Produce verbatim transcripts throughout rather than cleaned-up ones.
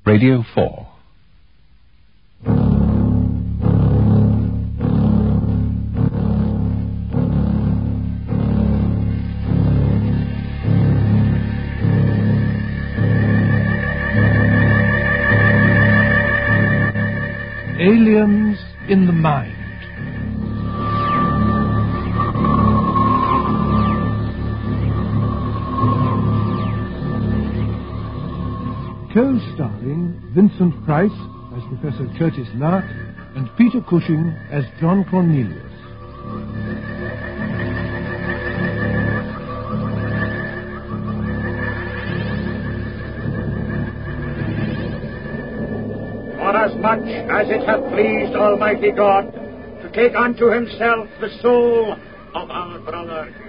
Radio four. Aliens in the Mind. Co-starring Vincent Price as Professor Curtis Lark and Peter Cushing as John Cornelius. Forasmuch as it hath pleased Almighty God to take unto himself the soul of our brother Hugh,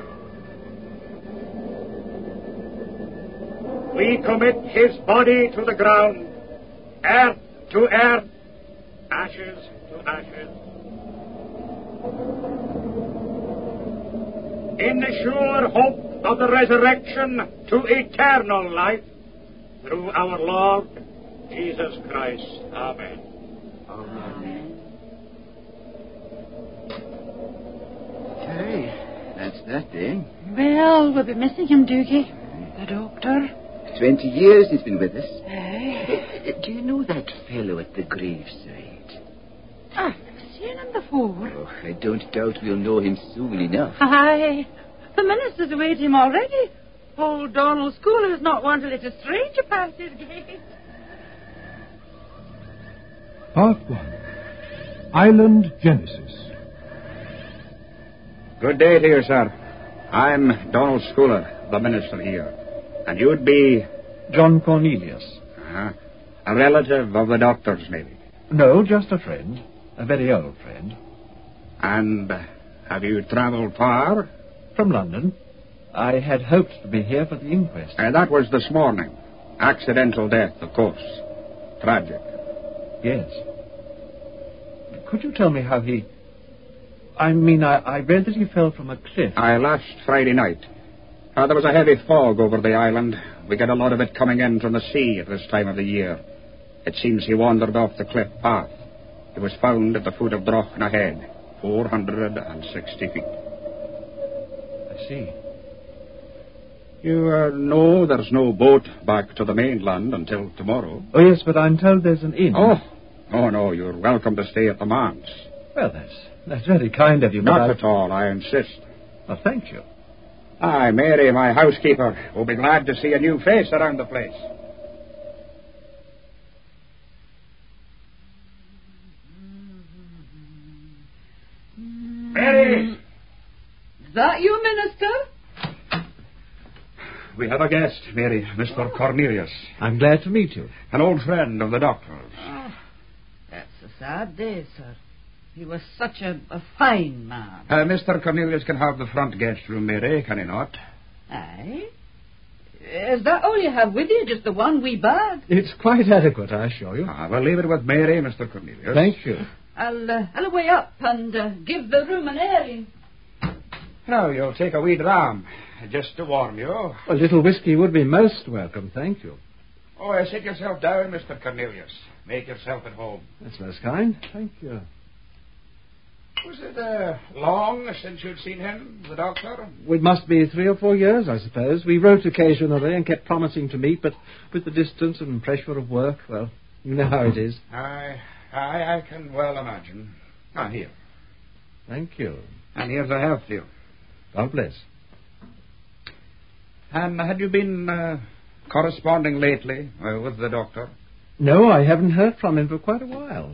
we commit his body to the ground, earth to earth, ashes to ashes, in the sure hope of the resurrection to eternal life through our Lord Jesus Christ. Amen. Amen. Okay, that's that, eh? Well, we'll be missing him, Doogie. The doctor. Twenty years he's been with us. Aye. Uh, do you know that fellow at the graveside? I've seen him before. Oh, I don't doubt we'll know him soon enough. Aye. The minister's awaiting him already. Old Donald Schooler's not one to let a stranger pass his gate. Part one. Island Genesis. Good day to you, sir. I'm Donald Schooler, the minister here. And you'd be... John Cornelius. Uh, a relative of the doctor's, maybe? No, just a friend. A very old friend. And uh, have you travelled far? From London. I had hoped to be here for the inquest. Uh, that was this morning. Accidental death, of course. Tragic. Yes. Could you tell me how he... I mean, I, I read that he fell from a cliff. I last Friday night. Uh, there was a heavy fog over the island. We get a lot of it coming in from the sea at this time of the year. It seems he wandered off the cliff path. He was found at the foot of Droghna Head, four hundred sixty feet. I see. You uh, know there's no boat back to the mainland until tomorrow. Oh, yes, but I'm told there's an inn. Oh, oh no, you're welcome to stay at the manse. Well, that's, that's very kind of you, but Not I... at all, I insist. Well, thank you. Aye, Mary, my housekeeper, will be glad to see a new face around the place. Mary! Is that you, Minister? We have a guest, Mary, Mister Cornelius. I'm glad to meet you. An old friend of the doctor's. Oh, that's a sad day, sir. He was such a, a fine man. Uh, Mister Cornelius can have the front guest room, Mary, can he not? Aye. Is that all you have with you? Just the one wee bag? It's quite adequate, I assure you. Ah, we'll leave it with Mary, Mister Cornelius. Thank you. I'll, uh, I'll away up and uh, give the room an airing. Now, you'll take a wee dram, just to warm you. A little whiskey would be most welcome, thank you. Oh, uh, sit yourself down, Mister Cornelius. Make yourself at home. That's most kind. Thank you. Was it uh, long since you'd seen him, the doctor? It must be three or four years, I suppose. We wrote occasionally and kept promising to meet, but with the distance and pressure of work, well, you know how it is. I, I, I can well imagine. Ah, here. Thank you. And here's a health to you. God bless. And had you been uh, corresponding lately uh, with the doctor? No, I haven't heard from him for quite a while.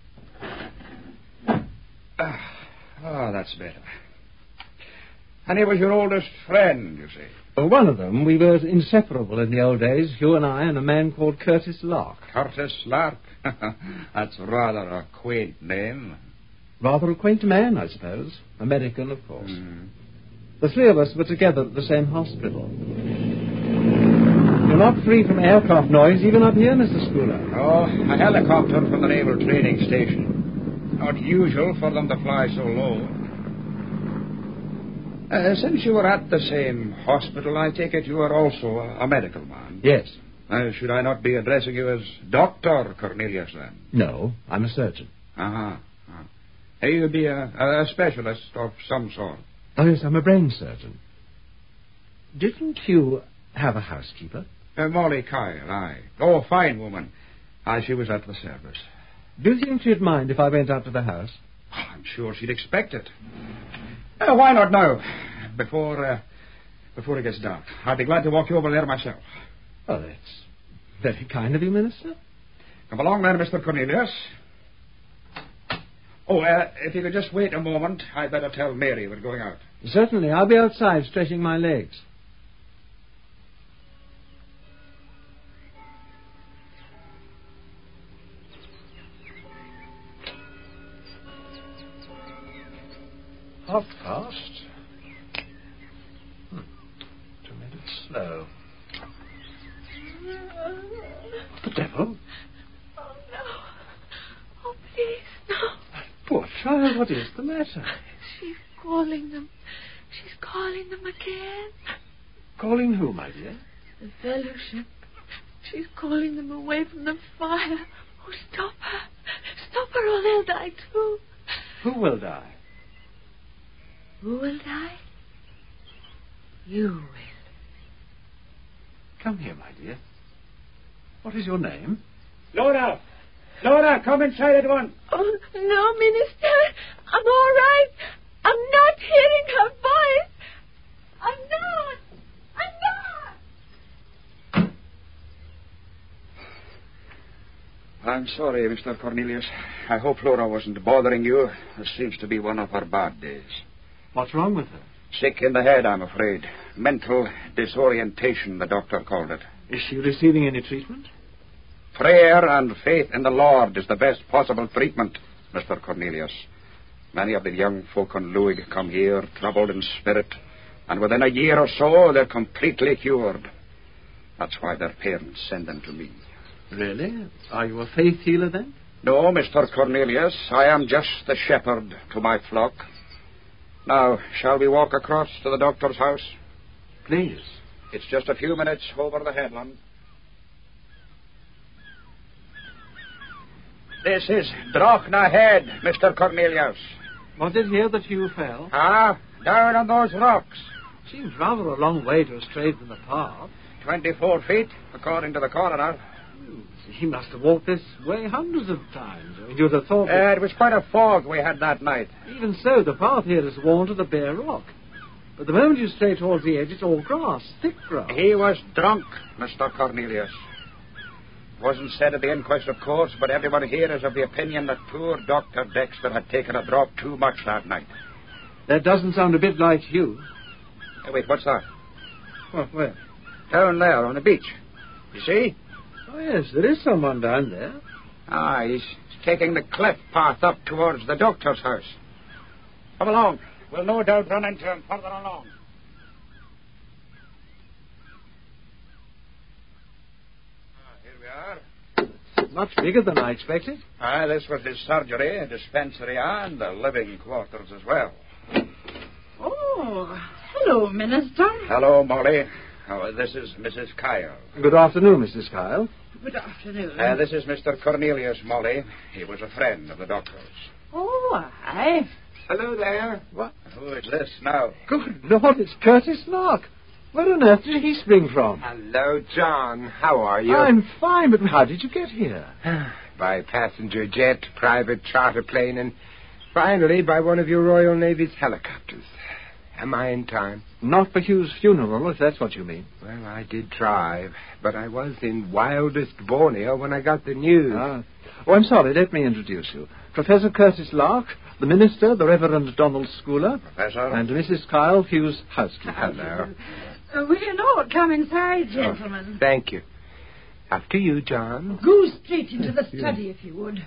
Oh, that's better. And he was your oldest friend, you see. Well, one of them. We were inseparable in the old days, Hugh and I, and a man called Curtis Lark. Curtis Lark? That's rather a quaint name. Rather a quaint man, I suppose. American, of course. Mm. The three of us were together at the same hospital. You're not free from aircraft noise, even up here, Mister Schooler. Oh, a helicopter from the Naval Training Station. Not usual for them to fly so low. Uh, since you were at the same hospital, I take it you are also a, a medical man. Yes. Uh, should I not be addressing you as Doctor Cornelius, then? No, I'm a surgeon. Uh-huh. uh-huh. Hey, you'd be a, a specialist of some sort. Oh, yes, I'm a brain surgeon. Didn't you have a housekeeper? Uh, Molly Kyle, aye. Oh, fine woman. Aye, she was at the service. Do you think she'd mind if I went up to the house? Oh, I'm sure she'd expect it. Uh, why not now? Before, uh, before it gets dark. I'd be glad to walk you over there myself. Oh, that's very kind of you, Minister. Come along then, Mister Cornelius. Oh, uh, if you could just wait a moment, I'd better tell Mary we're going out. Certainly. I'll be outside stretching my legs. Half past. Hmm. Two minutes slow. What the devil? Oh, no. Oh, please, no. Poor child, what is the matter? She's calling them. She's calling them again. Calling who, my dear? The fellowship. She's calling them away from the fire. Oh, stop her. Stop her or they'll die too. Who will die? Who will die? You will. Come here, my dear. What is your name? Laura! Laura, come inside at once. Oh, no, Minister. I'm all right. I'm not hearing her voice. I'm not. I'm not. I'm sorry, Mister Cornelius. I hope Laura wasn't bothering you. This seems to be one of her bad days. What's wrong with her? Sick in the head, I'm afraid. Mental disorientation, the doctor called it. Is she receiving any treatment? Prayer and faith in the Lord is the best possible treatment, Mister Cornelius. Many of the young folk on Luig come here, troubled in spirit, and within a year or so, they're completely cured. That's why their parents send them to me. Really? Are you a faith healer, then? No, Mister Cornelius, I am just the shepherd to my flock. Now, shall we walk across to the doctor's house? Please. It's just a few minutes over the headland. This is Drochna Head, Mister Cornelius. Was it here that you fell? Ah, down on those rocks. Seems rather a long way to have strayed from the path. Twenty-four feet, according to the coroner. He must have walked this way hundreds of times. You'd have thought Uh, that... it was quite a fog we had that night. Even so, the path here is worn to the bare rock. But the moment you stray towards the edge, it's all grass, thick grass. He was drunk, Mister Cornelius. Wasn't said at the inquest, of course, but everyone here is of the opinion that poor Doctor Dexter had taken a drop too much that night. That doesn't sound a bit like you. Hey, wait, what's that? What, where? Down there on the beach. You see? Oh, yes, there is someone down there. Ah, he's taking the cliff path up towards the doctor's house. Come along. We'll no doubt run into him further along. Ah, here we are. Much bigger than I expected. Ah, this was his surgery, dispensary, and the living quarters as well. Oh, hello, Minister. Hello, Molly. Oh, this is Missus Kyle. Good afternoon, Missus Kyle. Good afternoon. Uh, this is Mister Cornelius, Molly. He was a friend of the doctor's. Oh, aye. Hello there. What? Who is this now? Good Lord, it's Curtis Lark. Where on earth did he spring from? Hello, John. How are you? I'm fine, but how did you get here? By passenger jet, private charter plane, and finally by one of your Royal Navy's helicopters. Am I in time? Not for Hugh's funeral, if that's what you mean. Well, I did try, but I was in wildest Borneo when I got the news. Ah. Oh, I'm sorry. Let me introduce you. Professor Curtis Lark, the minister, the Reverend Donald Schooler, Professor? and Missus Kyle, Hugh's housekeeper. Hello. Uh, will you not come inside, gentlemen? Thank you. After you, John. Go straight into the study, if you would.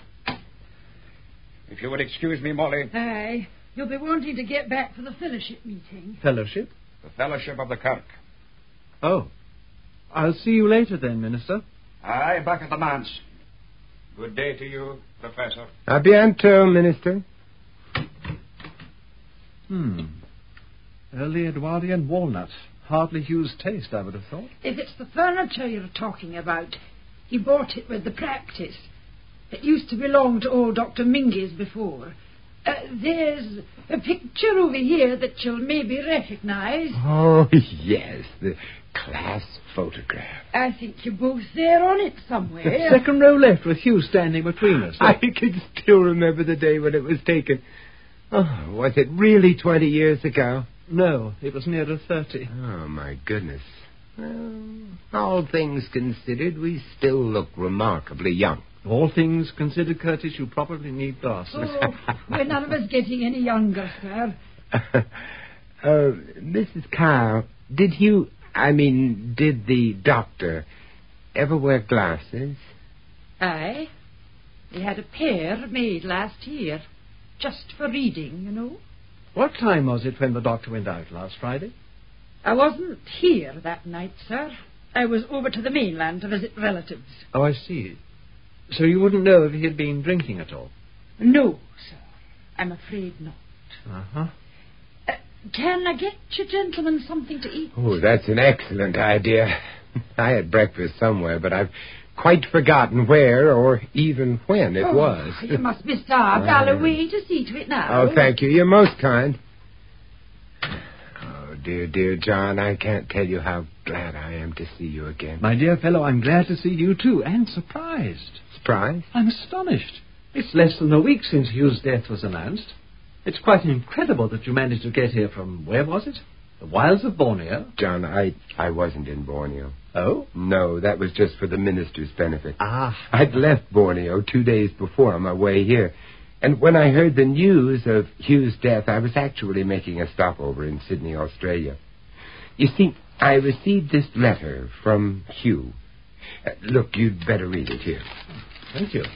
If you would excuse me, Molly. Aye. You'll be wanting to get back for the fellowship meeting. Fellowship? The Fellowship of the Kirk. Oh. I'll see you later then, Minister. Aye, back at the manse. Good day to you, Professor. A bientôt, Minister. Hmm. Early Edwardian walnut. hardly Hugh's taste, I would have thought. If it's the furniture you're talking about, he bought it with the practice. It used to belong to old Doctor Mingus before. Uh, there's a picture over here that you'll maybe recognise. Oh, yes, the class photograph. I think you're both there on it somewhere. The second row left with Hugh standing between us. I can still remember the day when it was taken. Oh, was it really twenty years ago? No, it was nearer thirty. Oh, my goodness. Well, all things considered, we still look remarkably young. All things considered, Curtis, you probably need glasses. Oh, we're none of us getting any younger, sir. uh, Missus Kyle, did you, I mean, did the doctor ever wear glasses? Aye. He had a pair made last year, just for reading, you know. What time was it when the doctor went out last Friday? I wasn't here that night, sir. I was over to the mainland to visit relatives. Oh, I see. So you wouldn't know if he had been drinking at all? No, sir. I'm afraid not. Uh-huh. Uh, can I get you gentlemen something to eat? Oh, that's an excellent idea. I had breakfast somewhere, but I've quite forgotten where or even when it oh, was. You must be starved. I'll away to see to it now. Oh, thank you. You're most kind. Oh, dear, dear John, I can't tell you how glad I am to see you again. My dear fellow, I'm glad to see you too, and surprised. Surprised? I'm astonished. It's less than a week since Hugh's death was announced. It's quite incredible that you managed to get here from, where was it? The wilds of Borneo? John, I, I wasn't in Borneo. Oh? No, that was just for the minister's benefit. Ah. I'd left Borneo two days before on my way here. And when I heard the news of Hugh's death, I was actually making a stopover in Sydney, Australia. You see, I received this letter from Hugh. Uh, look, you'd better read it here. Thank you.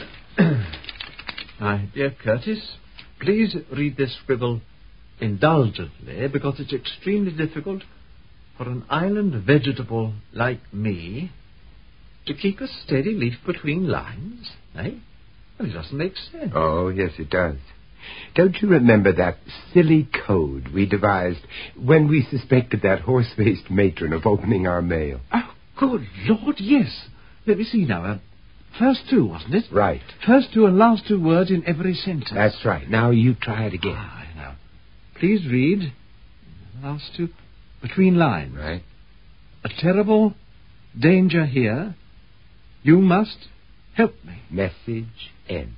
My dear Curtis, please read this scribble indulgently, because it's extremely difficult for an island vegetable like me to keep a steady leaf between lines, eh? Well, it doesn't make sense. Oh, yes, it does. Don't you remember that silly code we devised when we suspected that horse-faced matron of opening our mail? Oh, good Lord, yes. Let me see now. Uh, first two, wasn't it? Right. First two and last two words in every sentence. That's right. Now you try it again. Ah, I know. Please read the last two between lines. Right. A terrible danger here. You must help me. Message end.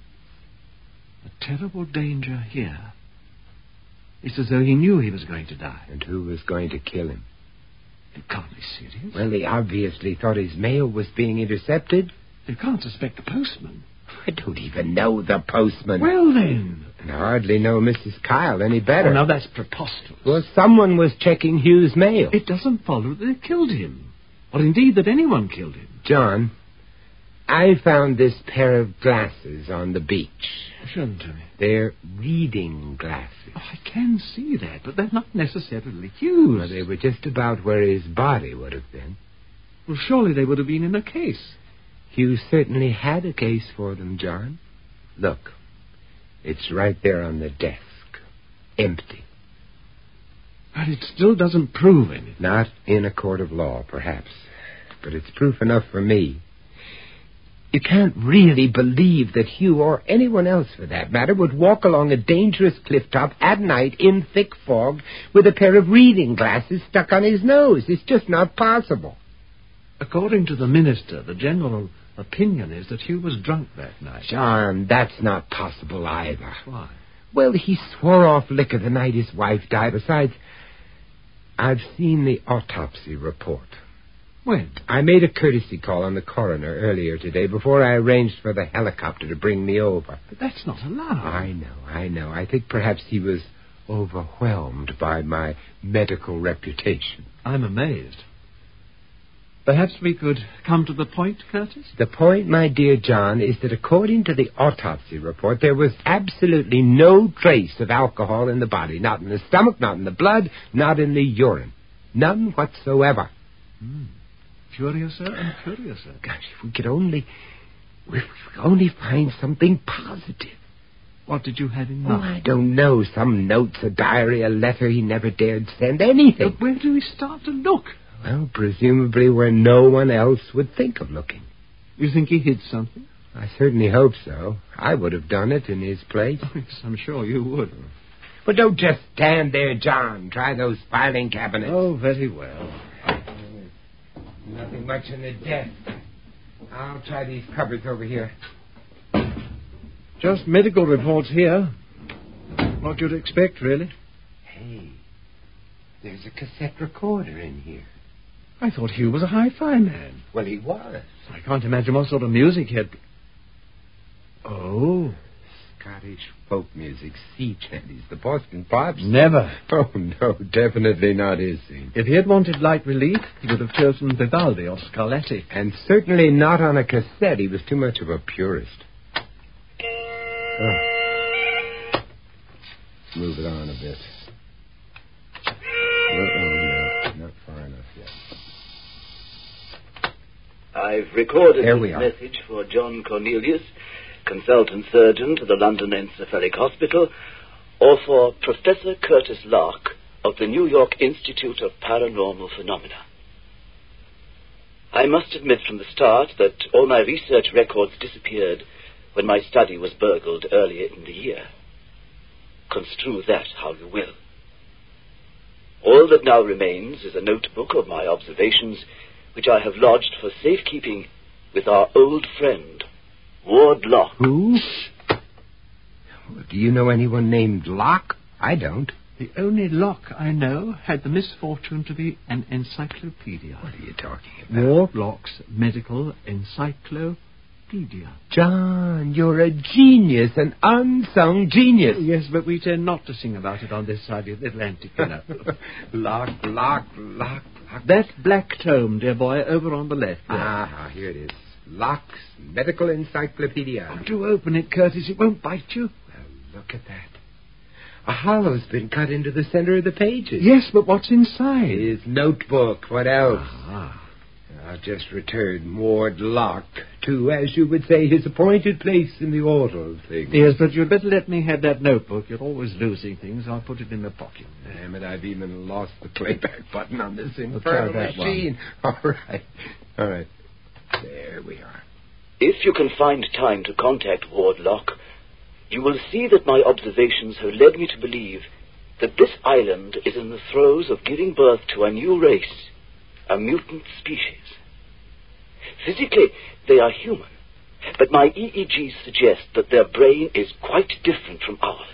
A terrible danger here. It's as though he knew he was going to die. And who was going to kill him? It can't be serious. Well, he obviously thought his mail was being intercepted. You can't suspect the postman. I don't even know the postman. Well, then. And I hardly know Missus Kyle any better. Oh, now that's preposterous. Well, someone was checking Hugh's mail. It doesn't follow that they killed him. Or indeed that anyone killed him. John, I found this pair of glasses on the beach. Show them to me. They're reading glasses. Oh, I can see that, but they're not necessarily Hugh's. Well, they were just about where his body would have been. Well, surely they would have been in a case. Hugh certainly had a case for them, John. Look, it's right there on the desk. Empty. But it still doesn't prove anything. Not in a court of law, perhaps. But it's proof enough for me. You can't really believe that Hugh, or anyone else for that matter, would walk along a dangerous cliff top at night in thick fog with a pair of reading glasses stuck on his nose. It's just not possible. According to the minister, the general opinion is that Hugh was drunk that night. John, that's not possible either. Why? Well, he swore off liquor the night his wife died. Besides, I've seen the autopsy report. When? I made a courtesy call on the coroner earlier today before I arranged for the helicopter to bring me over. But that's not allowed. I know, I know. I think perhaps he was overwhelmed by my medical reputation. I'm amazed. Perhaps we could come to the point, Curtis? The point, my dear John, is that according to the autopsy report, there was absolutely no trace of alcohol in the body. Not in the stomach, not in the blood, not in the urine. None whatsoever. Hmm. Curiouser and curiouser. Gosh, if we could only... If we could only find something positive. What did you have in Oh, mind? I don't know. Some notes, a diary, a letter he never dared send, anything. But where do we start to look? Well, presumably where no one else would think of looking. You think he hid something? I certainly hope so. I would have done it in his place. Oh, yes, I'm sure you would. But don't just stand there, John. Try those filing cabinets. Oh, very well. Nothing much in the desk. I'll try these cupboards over here. Just medical reports here. What you'd expect, really. Hey, there's a cassette recorder in here. I thought Hugh was a hi-fi man. Well, he was. I can't imagine what sort of music he had. Oh. Scottish folk music, sea chanties, the Boston Pops. Never. Oh, no, definitely not his scene. If he had wanted light relief, he would have chosen Vivaldi or Scarlatti. And certainly not on a cassette. He was too much of a purist. Oh. Move it on a bit. Oh, no, not far enough yet. I've recorded There this we are. message for John Cornelius, consultant surgeon to the London Encephalic Hospital, or for Professor Curtis Lark of the New York Institute of Paranormal Phenomena. I must admit from the start that all my research records disappeared when my study was burgled earlier in the year. Construe that how you will. All that now remains is a notebook of my observations, which I have lodged for safekeeping with our old friend, Ward Locke. Who? Do you know anyone named Locke? I don't. The only Locke I know had the misfortune to be an encyclopedia. What are you talking about? Ward Locke's Medical Encyclopedia. John, you're a genius, an unsung genius. Yes, but we tend not to sing about it on this side of the Atlantic, you know. Locke, Locke, Locke, Locke. That black tome, dear boy, over on the left. There. Ah, here it is. Locke's Medical Encyclopedia. Oh, do open it, Curtis. It won't bite you. Well, look at that. A hollow's been cut into the center of the pages. Yes, but what's inside? His notebook. What else? Ah. I've just returned Ward Locke to, as you would say, his appointed place in the order of things. Yes, but you'd better let me have that notebook. You're always losing things. I'll put it in my pocket. Damn it, I've even lost the playback button on this We'll infernal try that machine. All right. All right. There we are. If you can find time to contact Ward Locke, you will see that my observations have led me to believe that this island is in the throes of giving birth to a new race, a mutant species. Physically, they are human, but my E E Gs suggest that their brain is quite different from ours.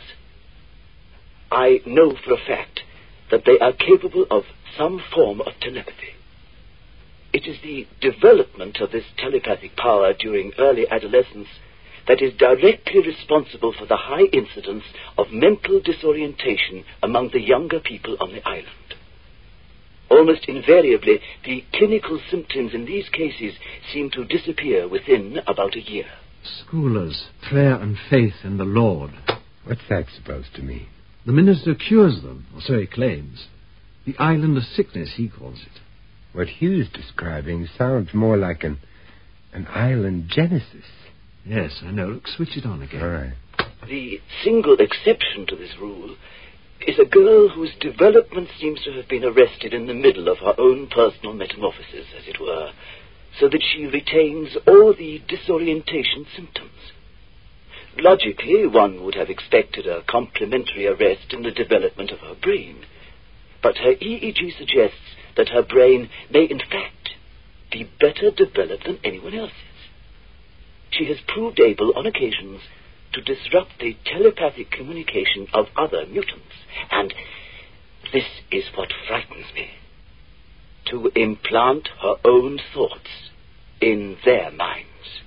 I know for a fact that they are capable of some form of telepathy. It is the development of this telepathic power during early adolescence that is directly responsible for the high incidence of mental disorientation among the younger people on the island. Almost invariably, the clinical symptoms in these cases seem to disappear within about a year. Schoolers, prayer and faith in the Lord. What's that supposed to mean? The minister cures them, or so he claims. The island of sickness, he calls it. What Hugh's describing sounds more like an an island genesis. Yes, I know. Look, switch it on again. All right. The single exception to this rule is a girl whose development seems to have been arrested in the middle of her own personal metamorphosis, as it were, so that she retains all the disorientation symptoms. Logically, one would have expected a complementary arrest in the development of her brain, but her E E G suggests that her brain may in fact be better developed than anyone else's. She has proved able on occasions to disrupt the telepathic communication of other mutants, and this is what frightens me, to implant her own thoughts in their minds.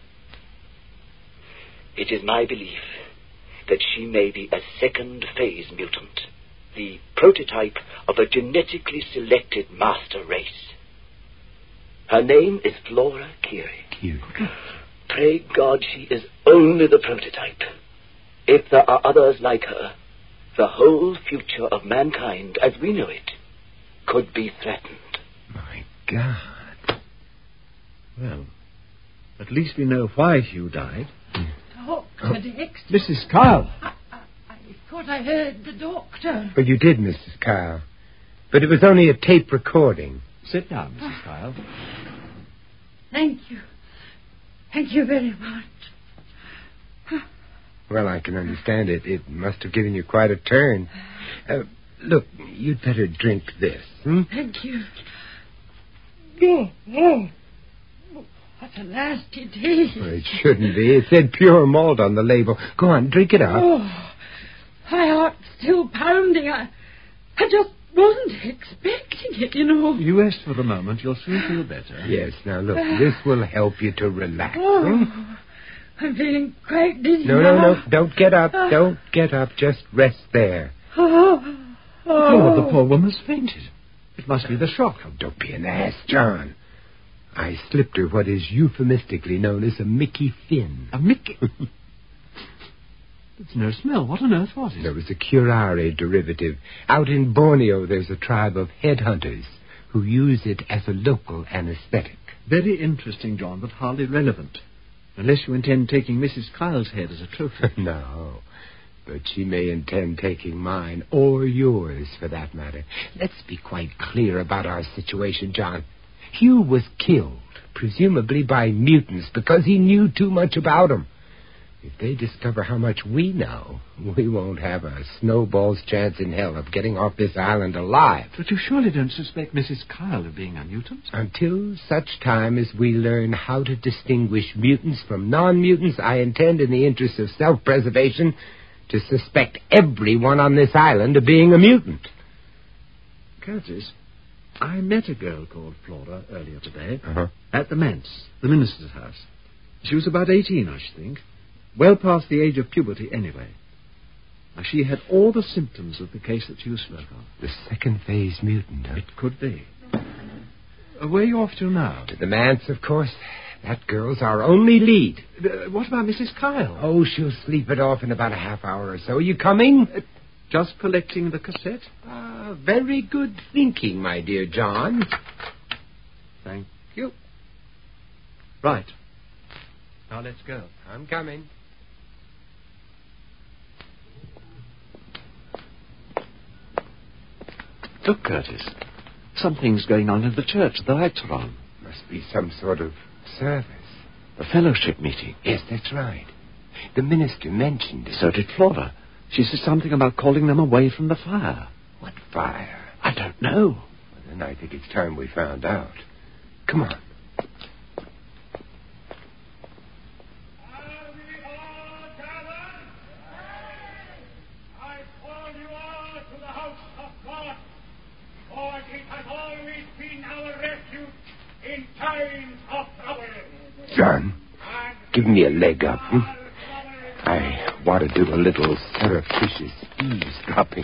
It is my belief that she may be a second phase mutant, the prototype of a genetically selected master race. Her name is Flora Curie. Curie. Pray God she is only the prototype. If there are others like her, the whole future of mankind as we know it could be threatened. My God. Well, at least we know why Hugh died. Doctor Dexter. Missus Kyle. thought I heard the doctor. Well, you did, Missus Kyle. But it was only a tape recording. Sit down, Missus Kyle. Thank you. Thank you very much. Well, I can understand it. It must have given you quite a turn. Uh, look, you'd better drink this. Hmm? Thank you. Oh, oh. What a nasty taste. Well, it shouldn't be. It said pure malt on the label. Go on, drink it up. Oh, my heart's still pounding. I, I just wasn't expecting it, you know. You rest for the moment. You'll soon feel better. Yes, now look, this will help you to relax. Oh, Hmm? I'm feeling quite dizzy No, now. no, no. Don't get up. Don't get up. Just rest there. Oh, Oh, the poor woman's fainted. It must be the shock. Oh, don't be an ass, John. I slipped her what is euphemistically known as a Mickey Finn. A Mickey? There's no smell. What on earth was it? There was a curare derivative. Out in Borneo, there's a tribe of headhunters who use it as a local anesthetic. Very interesting, John, but hardly relevant. Unless you intend taking Missus Kyle's head as a trophy. No, but she may intend taking mine, or yours, for that matter. Let's be quite clear about our situation, John. Hugh was killed, presumably by mutants, because he knew too much about them. If they discover how much we know, we won't have a snowball's chance in hell of getting off this island alive. But you surely don't suspect Missus Kyle of being a mutant? Until such time as we learn how to distinguish mutants from non-mutants, I intend, in the interest of self-preservation, to suspect everyone on this island of being a mutant. Curtis, I met a girl called Flora earlier today Uh-huh. at the manse, the minister's house. She was about eighteen, I should think. Well past the age of puberty, anyway. Now, she had all the symptoms of the case that you spoke of. The second phase mutant, huh? It could be. Uh, where are you off to now? To the manse, of course. That girl's our only lead. Uh, what about Missus Kyle? Oh, she'll sleep it off in about a half hour or so. Are you coming? Uh, just collecting the cassette? Ah, very good thinking, my dear John. Thank you. Right. Now let's go. I'm coming. Look, Curtis. Something's going on in the church. The lights are on. Must be some sort of service. A fellowship meeting. Yes, that's right. The minister mentioned it. So did Flora. She said something about calling them away from the fire. What fire? I don't know. Well, then I think it's time we found out. Come on. John, give me a leg up, hmm? I want to do a little surreptitious eavesdropping.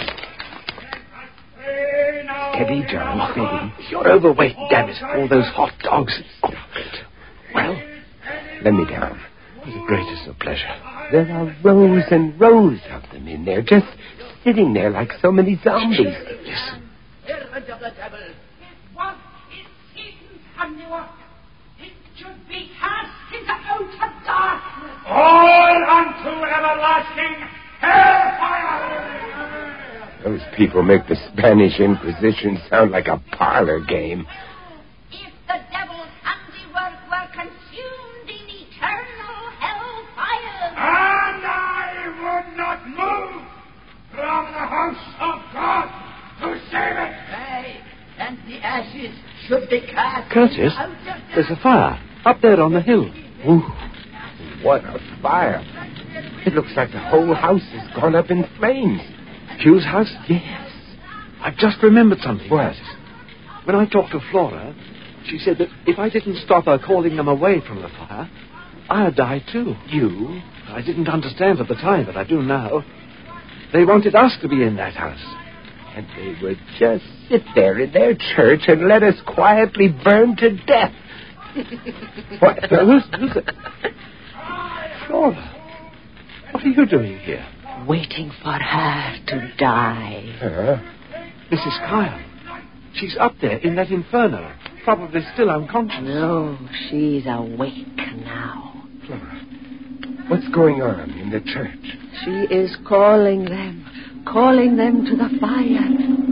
Steady, John, steady. You're overweight, damn it. All those hot dogs. Stop it. Well, let me down. With the greatest of pleasure. There are rows and rows of them in there, just sitting there like so many zombies. Listen. Servant of the devil, his work is Satan's handiwork. It should be cast into outer darkness. All unto everlasting hellfire! Those people make the Spanish Inquisition sound like a parlor game. If the devil's handiwork were consumed in eternal hellfire. And I would not move from the house of God to save it. Aye, and the ashes should be cast Curtis, out of there's a fire up there on the hill. Ooh, what a fire. It looks like the whole house has gone up in flames. Hugh's house? Yes. I've just remembered something. What? When I talked to Flora, she said that if I didn't stop her calling them away from the fire, I'd die too. You? I didn't understand at the time, but I do now. They wanted us to be in that house. And they would just sit there in their church and let us quietly burn to death. What? Who's, who's the... Flora, what are you doing here? Waiting for her to die. Huh? Missus Kyle. She's up there in that inferno, probably still unconscious. No, she's awake now. Flora, what's going on in the church? She is calling them. calling them to the fire.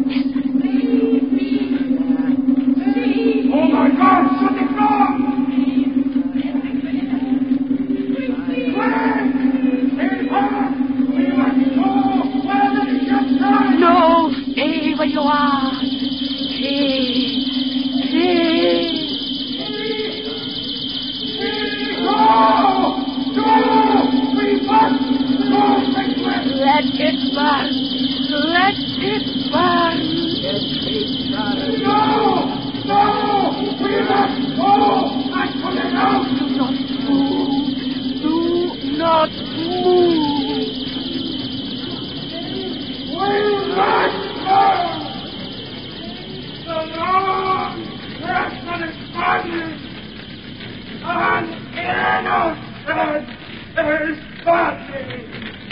Oh my God, something's wrong! No, stay where you are. Stay. Stay. No! No! We must go quickly! Let it burn. Let it burn. No! No! We must go! I put it out! Do not move. Do not move. We must go! The Lord rests on his body! An innocent is body!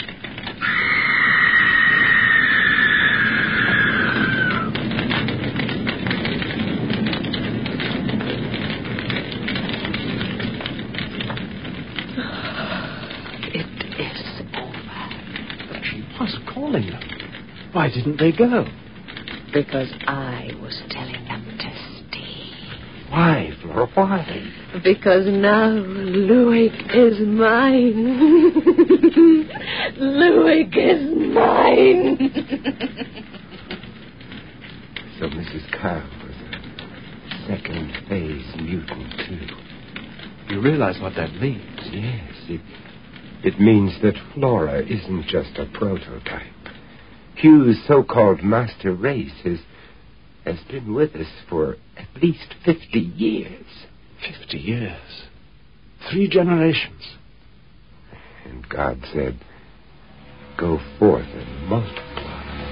Was calling them. Why didn't they go? Because I was telling them to stay. Why, Flora, why? Because now Luig is mine. Luig is mine. So Missus Kyle was a second phase mutant, too. You realize what that means? Yes, it, it means that Flora isn't just a prototype. Hugh's so-called master race has, has been with us for at least fifty years. Fifty years. Three generations. And God said, go forth and multiply.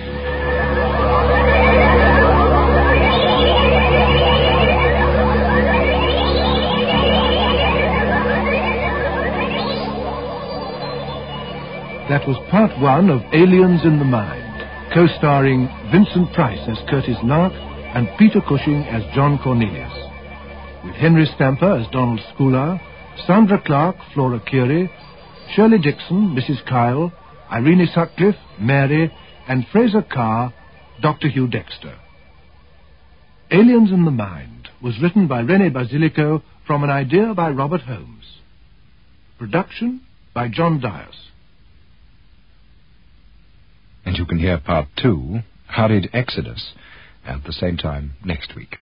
That was part one of Aliens in the Mind, co-starring Vincent Price as Curtis Nark and Peter Cushing as John Cornelius, with Henry Stamper as Donald Schooler, Sandra Clark, Flora Curie, Shirley Dixon, Missus Kyle, Irene Sutcliffe, Mary, and Fraser Carr, Doctor Hugh Dexter. Aliens in the Mind was written by Rene Basilico from an idea by Robert Holmes. Production by John Dias. And you can hear part two, Hurried Exodus, at the same time next week.